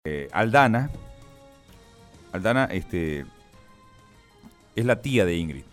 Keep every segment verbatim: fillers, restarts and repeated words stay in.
Eh, Aldana, Aldana este, es la tía de Ingrid.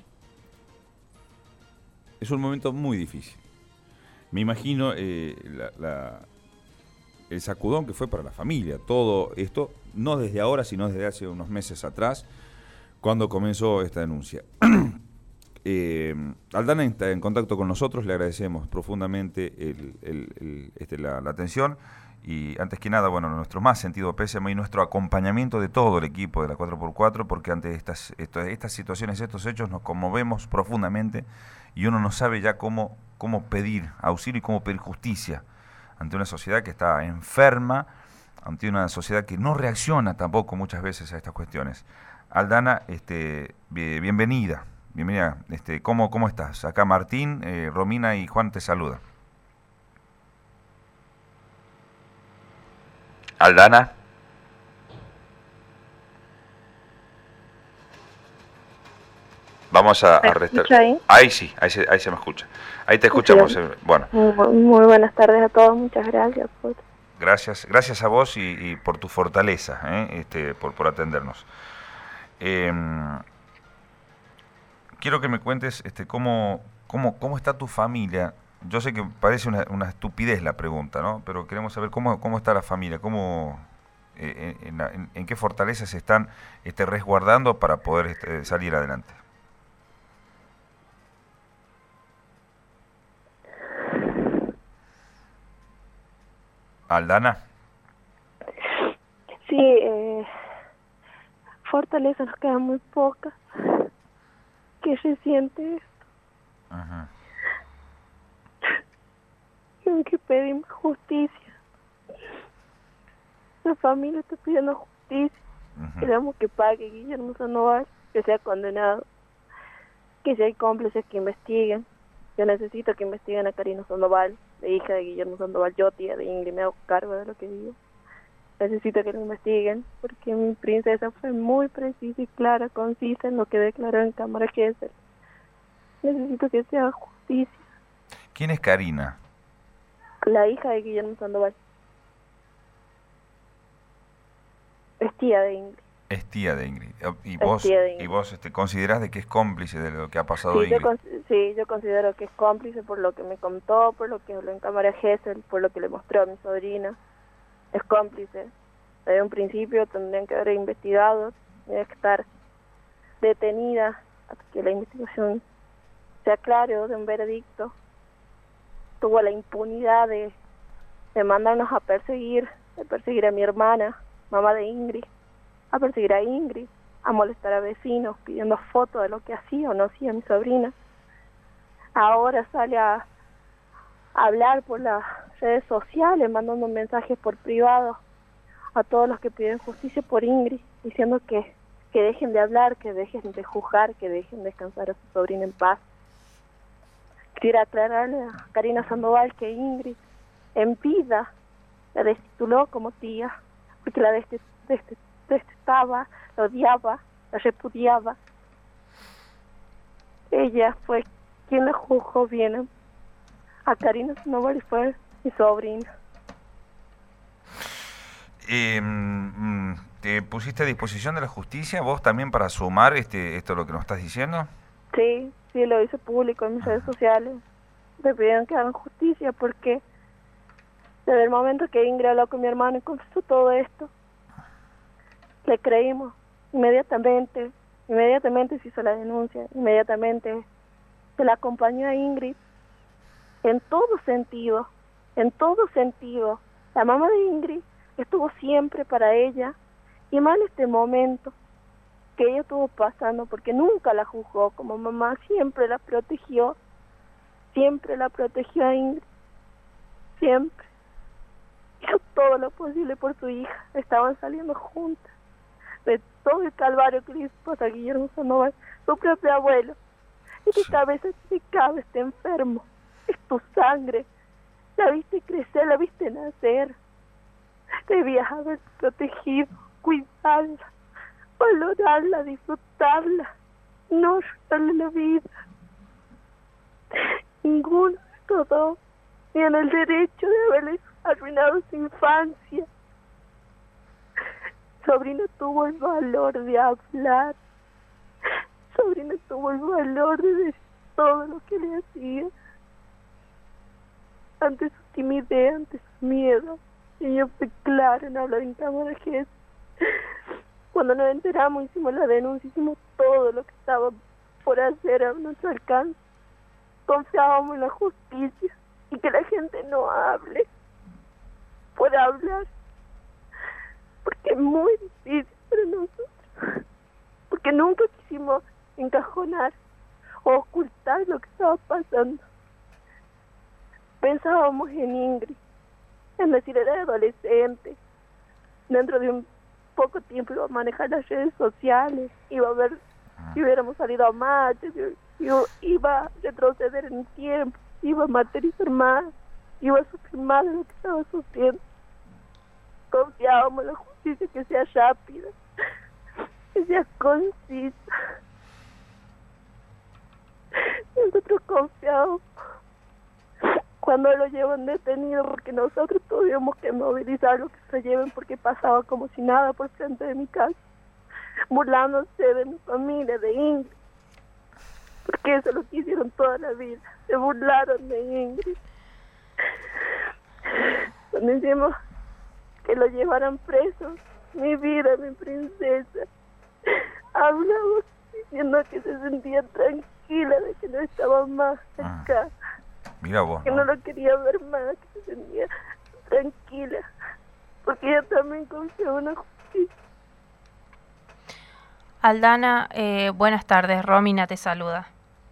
Es un momento muy difícil. Me imagino eh, la, la, el sacudón que fue para la familia. Todo esto, no desde ahora, sino desde hace unos meses atrás, cuando comenzó esta denuncia. eh, Aldana está en contacto con nosotros, le agradecemos profundamente el, el, el, este, la, la atención. Y antes que nada, bueno, nuestro más sentido pésame y nuestro acompañamiento de todo el equipo de la cuatro por cuatro, porque ante estas, estas, estas situaciones, estos hechos, nos conmovemos profundamente y uno no sabe ya cómo, cómo pedir auxilio y cómo pedir justicia ante una sociedad que está enferma, ante una sociedad que no reacciona tampoco muchas veces a estas cuestiones. Aldana, este, bienvenida, bienvenida. Este, ¿cómo, ¿Cómo estás? Acá Martín, eh, Romina y Juan te saludan. Aldana. Vamos a, a restar. Ahí? ahí sí, ahí se, ahí se me escucha. Ahí te escuchamos. Sí. Bueno. Muy, muy buenas tardes a todos, muchas gracias. Por... Gracias, gracias a vos y, y por tu fortaleza, ¿eh? este, por, por atendernos. Eh, quiero que me cuentes este, cómo, cómo, cómo está tu familia. Yo sé que parece una, una estupidez la pregunta, ¿no? Pero queremos saber cómo, cómo está la familia, cómo... Eh, en, en, en qué fortalezas se están este, resguardando para poder este, salir adelante. Aldana. Sí, eh, fortaleza nos quedan muy pocas. ¿Qué se siente esto? Ajá. Tengo que pedir justicia. La familia está pidiendo justicia. Uh-huh. Queremos que pague Guillermo Sandoval, que sea condenado, que si hay cómplices que investiguen. Yo necesito que investiguen a Karina Sandoval, la hija de Guillermo Sandoval, yo tía de Ingrid, me hago cargo de lo que digo. Necesito que lo investiguen, porque mi princesa fue muy precisa y clara, concisa en lo que declaró en cámara Gesell. Necesito que se haga justicia. ¿Quién es Karina? La hija de Guillermo Sandoval. Es tía de Ingrid. Es tía de Ingrid. ¿Y vos, Ingrid. ¿Y vos este, considerás de que es cómplice de lo que ha pasado sí, Ingrid? Yo con, sí, yo considero que es cómplice por lo que me contó, por lo que habló en cámara Gesell, por lo que le mostró a mi sobrina. Es cómplice. Desde un principio tendrían que haber investigado, tendría que estar detenida hasta que la investigación se aclare o de un veredicto. Tuvo la impunidad de, de mandarnos a perseguir, de perseguir a mi hermana, mamá de Ingrid, a perseguir a Ingrid, a molestar a vecinos pidiendo fotos de lo que hacía o no hacía mi sobrina. Ahora sale a, a hablar por las redes sociales, mandando mensajes por privado a todos los que piden justicia por Ingrid, diciendo que, que dejen de hablar, que dejen de juzgar, que dejen descansar a su sobrina en paz. Quisiera aclararle a Karina Sandoval que Ingrid en vida la destituló como tía, porque la dest dest detestaba, la odiaba, la repudiaba. Ella fue quien la juzgó bien a Karina Sandoval y fue mi sobrina. Eh, ¿Te pusiste a disposición de la justicia vos también para sumar este esto lo que nos estás diciendo? Sí, sí, lo hice público en mis redes sociales. Me pidieron que hagan justicia porque desde el momento que Ingrid habló con mi hermano y confesó todo esto, le creímos. Inmediatamente, inmediatamente se hizo la denuncia, inmediatamente se la acompañó a Ingrid en todo sentido, en todo sentido. La mamá de Ingrid estuvo siempre para ella y más en este momento que ella estuvo pasando, porque nunca la juzgó como mamá, siempre la protegió, siempre la protegió a Ingrid, siempre. Hizo todo lo posible por su hija, estaban saliendo juntas. De todo el calvario que le pasa a Guillermo Sandoval, su propio abuelo, y que cada vez se cabe, está enfermo, es tu sangre, la viste crecer, la viste nacer, debías haber protegido, cuidarla, valorarla, disfrutarla, no darle la vida. Ninguno de estos dos tiene el derecho de haberle arruinado su infancia. Sobrino tuvo el valor de hablar. Sobrino tuvo el valor de decir todo lo que le hacía. Ante su timidez, ante su miedo, ella fue clara en hablar en cámara que cuando nos enteramos hicimos la denuncia, hicimos todo lo que estaba por hacer a nuestro alcance. Confiábamos en la justicia y que la gente no hable por hablar, porque es muy difícil para nosotros, porque nunca quisimos encajonar o ocultar lo que estaba pasando. Pensábamos en Ingrid, en decir era adolescente, dentro de un poco tiempo iba a manejar las redes sociales, iba a ver si hubiéramos salido a marchas, iba a retroceder en el tiempo, iba a materializar más, iba a sufrir más de lo que estaba sufriendo. Confiábamos en la justicia que sea rápida, que sea concisa. Nosotros confiábamos cuando lo llevan detenido, porque nosotros tuvimos que movilizar lo que se lleven, porque pasaba como si nada por frente de mi casa, burlándose de mi familia, de Ingrid, porque eso es lo que hicieron toda la vida, se burlaron de Ingrid. Cuando hicimos que lo llevaran preso, mi vida, mi princesa, hablaba diciendo que se sentía tranquila de que no estaba más acá. Mira vos, que ¿no? no lo quería ver más, que se sentía tranquila, porque ella también confiaba en la justicia. Aldana, eh, buenas tardes, Romina te saluda.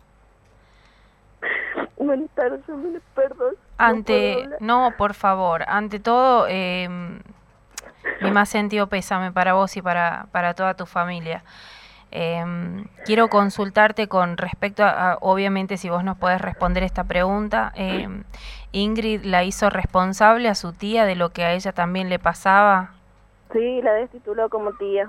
Buenas tardes, Romina, perdón. Ante, no, no, por favor, ante todo, eh, mi más sentido pésame para vos y para, para toda tu familia. Eh, quiero consultarte con respecto a, a, obviamente, si vos nos podés responder esta pregunta. Eh, ¿Ingrid la hizo responsable a su tía de lo que a ella también le pasaba? Sí, la destituló como tía.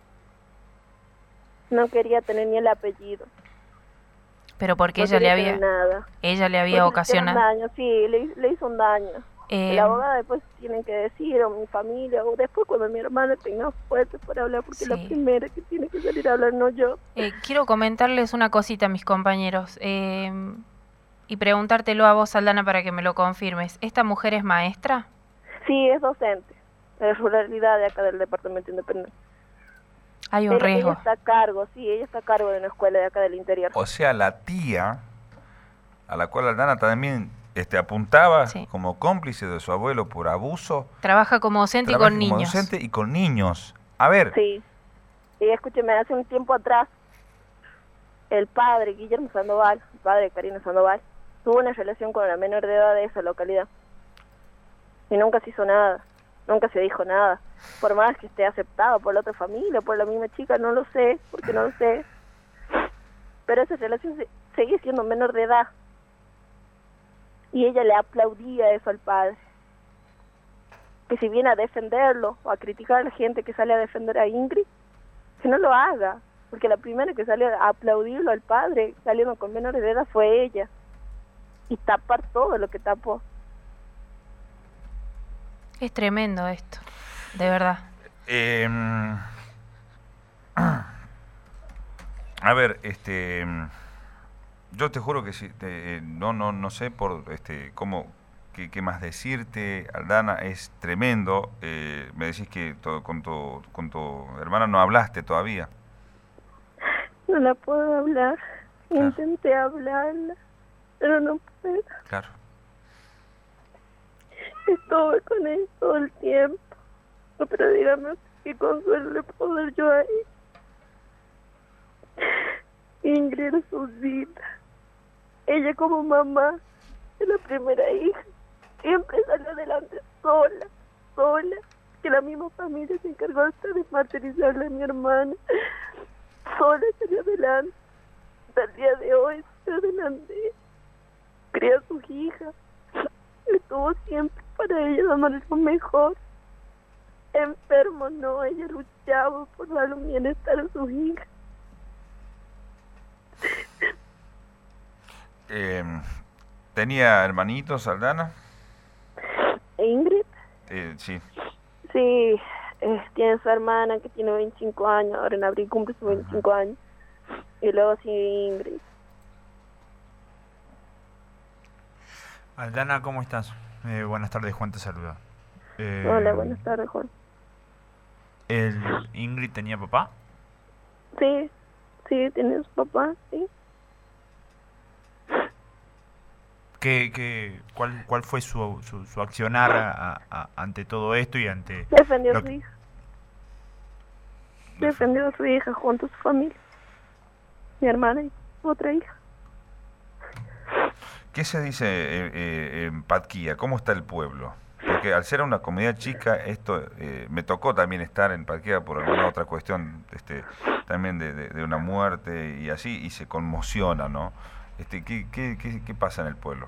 No quería tener ni el apellido. Pero porque no ella le había, nada. ella le había porque ocasionado le daño, sí, le, le hizo un daño. Eh, la abogada después tienen que decir, o mi familia, o después cuando mi hermana tenga fuerte para hablar, porque sí. es la primera que tiene que salir a hablar, no yo. Eh, quiero comentarles una cosita a mis compañeros eh, y preguntártelo a vos, Aldana, para que me lo confirmes. ¿Esta mujer es maestra? Sí, es docente de ruralidad de acá del departamento independiente. Hay un ella, riesgo. Ella está a cargo, sí, ella está a cargo de una escuela de acá del interior. O sea, la tía, a la cual Aldana también este, apuntaba sí. como cómplice de su abuelo por abuso. Trabaja como docente y con como niños. docente y con niños. A ver. Sí. Y escúcheme, hace un tiempo atrás, el padre, Guillermo Sandoval, el padre de Karina Sandoval, tuvo una relación con la menor de edad de esa localidad. Y nunca se hizo nada, nunca se dijo nada. Por más que esté aceptado por la otra familia, por la misma chica, no lo sé, porque no lo sé. Pero esa relación se, seguía siendo menor de edad. Y ella le aplaudía eso al padre. Que si viene a defenderlo o a criticar a la gente que sale a defender a Ingrid, que no lo haga. Porque la primera que salió a aplaudirlo al padre, saliendo con menores de edad, fue ella. Y tapar todo lo que tapó. Es tremendo esto, de verdad. Eh, a ver, este, yo te juro que si, te, no, no, no sé por, este, cómo, qué, qué más decirte, Aldana, es tremendo. Eh, me decís que to, con tu, con tu hermana no hablaste todavía. No la puedo hablar. Claro. Intenté hablarla, pero no puedo. Claro. Estuve con él todo el tiempo. Pero dígame qué consuelo le puedo dar yo a él. Ingrid era su vida. Ella como mamá es la primera hija. Siempre salió adelante sola, sola. Que la misma familia se encargó hasta de martirizarle a mi hermana. Sola salió adelante. Hasta el día de hoy salió adelante. Cría a sus hijas. Estuvo siempre para ella dándole lo mejor. Enfermo no, ella luchaba por darle un bienestar a sus hijas. Eh, ¿Tenía hermanitos, Aldana? ¿Ingrid? Eh, sí. Sí, eh, tiene su hermana que tiene veinticinco años, ahora en abril cumple sus veinticinco años, y luego sigue Ingrid. Aldana, ¿cómo estás? Eh, buenas tardes, Juan te saluda. Eh, Hola, buenas tardes, Juan. ¿El Ingrid tenía papá? Sí, sí, tiene su papá, sí. ¿Qué, qué, cuál, ¿Cuál fue su, su, su accionar a, a, ante todo esto y ante... Defendió a lo su que... hija. Defendió a su hija junto a su familia. Mi hermana y otra hija. ¿Qué se dice eh, eh, en Patquía? ¿Cómo está el pueblo? Porque al ser una comunidad chica, esto eh, me tocó también estar en Patquía por alguna otra cuestión, este, también de, de, de una muerte y así, y se conmociona, ¿no? Este, ¿qué, qué, qué, ¿Qué pasa en el pueblo?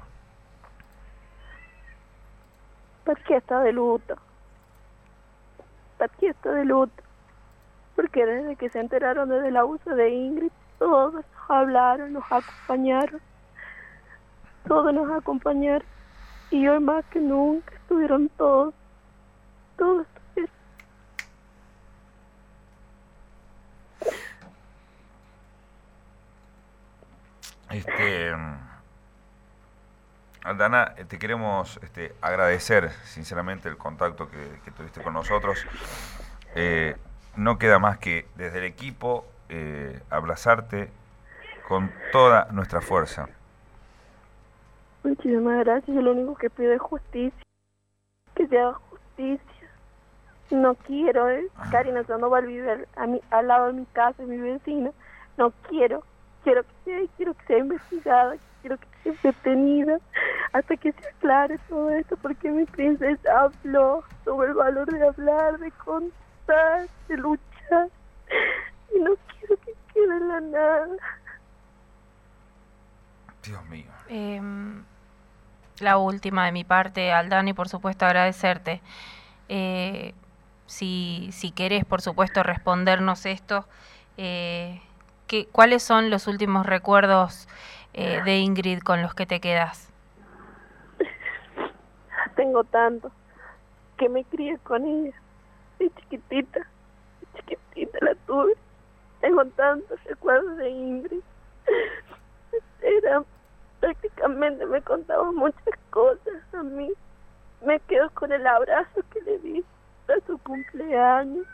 Patquía está de luto. Patquía está de luto. Porque desde que se enteraron del abuso de Ingrid, todos nos hablaron, nos acompañaron. Todos nos acompañaron. Y hoy más que nunca estuvieron todos. Todos estuvieron. Este, Aldana, te queremos este, agradecer sinceramente el contacto que, que tuviste con nosotros. Eh, no queda más que desde el equipo eh, abrazarte con toda nuestra fuerza. Muchísimas gracias. Yo lo único que pido es justicia. Que se haga justicia. No quiero, ¿eh? Karina Sandoval vive a mi, al lado de mi casa, mi vecina. No quiero. Quiero que sea, quiero que sea investigada, quiero que sea detenida hasta que se aclare todo esto, porque mi princesa habló sobre el valor de hablar, de contar, de luchar, y no quiero que quede en la nada. Dios mío. Eh, la última de mi parte, Aldana, y por supuesto agradecerte. Eh, si, si querés, por supuesto, respondernos esto, eh, ¿qué, ¿cuáles son los últimos recuerdos eh, de Ingrid con los que te quedas? Tengo tanto, que me crié con ella, de chiquitita, de chiquitita la tuve. Tengo tantos recuerdos de Ingrid. Era, prácticamente me contaba muchas cosas a mí. Me quedo con el abrazo que le di a su cumpleaños.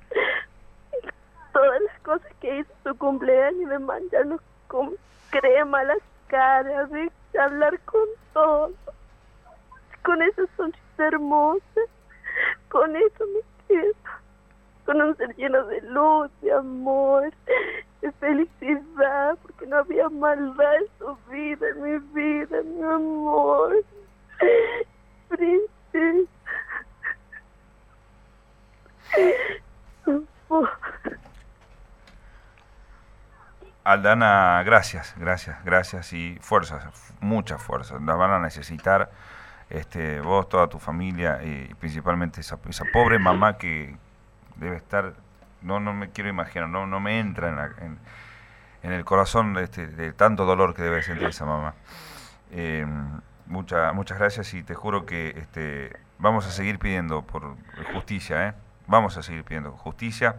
Todas las cosas que hizo su cumpleaños, de mancharnos con crema las caras, de hablar con todos, con esa sonrisa hermosa, con eso me quedo, con un ser lleno de luz, de amor, de felicidad, porque no había maldad en su vida, en mi vida, mi amor, princesa. Amor. Aldana, gracias, gracias, gracias y fuerzas, muchas fuerzas. Las van a necesitar este, vos, toda tu familia y principalmente esa, esa pobre mamá que debe estar, no no me quiero imaginar, no no me entra en, la, en, en el corazón este, de tanto dolor que debe sentir esa mamá. Eh, mucha, muchas gracias y te juro que este, vamos a seguir pidiendo por justicia, ¿eh? Vamos a seguir pidiendo justicia.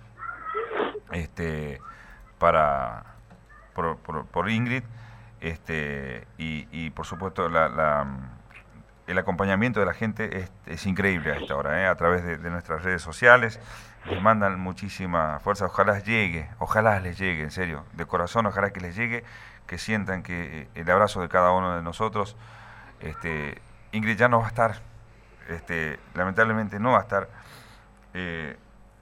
Este. para por, por, por Ingrid este y, y por supuesto la, la, el acompañamiento de la gente es, es increíble a esta hora, ¿eh? A través de, de nuestras redes sociales les mandan muchísima fuerza, ojalá llegue, ojalá les llegue, en serio, de corazón, ojalá que les llegue, que sientan que el abrazo de cada uno de nosotros. este Ingrid ya no va a estar, este lamentablemente no va a estar, eh,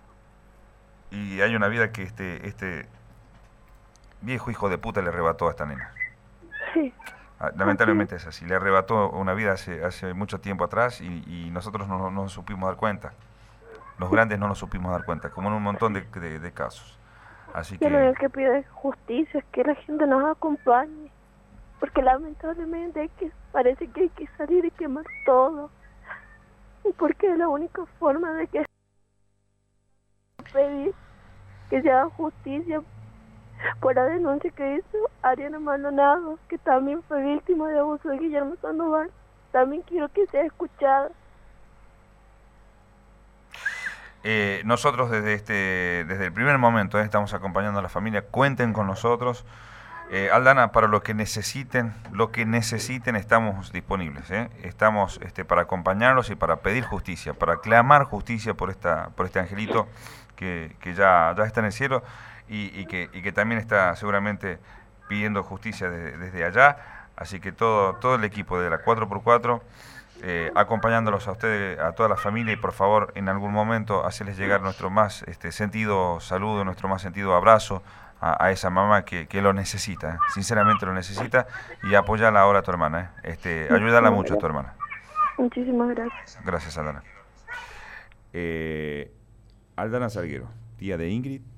y hay una vida que este este viejo hijo de puta le arrebató a esta nena. Sí. Lamentablemente es así, le arrebató una vida hace hace mucho tiempo atrás y, y nosotros no, no nos supimos dar cuenta. Los grandes no nos supimos dar cuenta, como en un montón de, de, de casos. Así Yo lo único que que pido es justicia, es que la gente nos acompañe, porque lamentablemente hay que, parece que hay que salir y quemar todo, y porque es la única forma de que pedir que se haga justicia por la denuncia que hizo Ariana Maldonado, que también fue víctima de abuso de Guillermo Sandoval. También quiero que sea escuchada. Eh, nosotros desde este desde el primer momento eh, estamos acompañando a la familia, cuenten con nosotros. Eh, Aldana, para lo que necesiten, lo que necesiten estamos disponibles, ¿eh? Estamos este, para acompañarlos y para pedir justicia, para clamar justicia por esta por este angelito que, que ya, ya está en el cielo y, y, que, y que también está seguramente pidiendo justicia de, desde allá. Así que todo, todo el equipo de la cuatro por cuatro Eh, acompañándolos a ustedes, a toda la familia, y por favor en algún momento hacerles llegar nuestro más este, sentido saludo, nuestro más sentido abrazo a, a esa mamá que, que lo necesita, ¿eh? Sinceramente lo necesita, y apoyarla ahora a tu hermana, ¿eh? este, ayúdala mucho a tu hermana. Muchísimas gracias. Gracias, Aldana. Eh, Aldana Salguero, tía de Ingrid.